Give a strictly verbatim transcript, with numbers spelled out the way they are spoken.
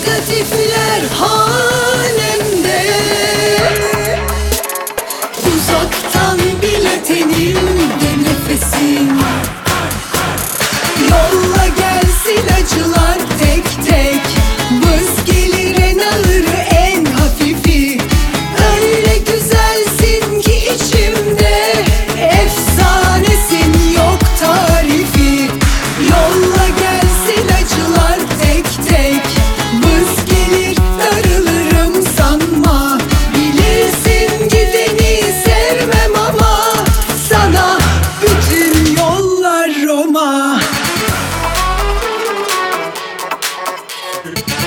Negatifler halimde, uzaktan bile tenimde nefesin. Yolla gelsin acılar tek tek, vız gelir en ağırı en hafifi. Öyle güzelsin ki içimde, efsanesin yok tarifi. Yolla gelsin acılar tek tek, vız gelir darılırım sanma. Bilirsin gideni sevmem ama sana bütün yollar Roma.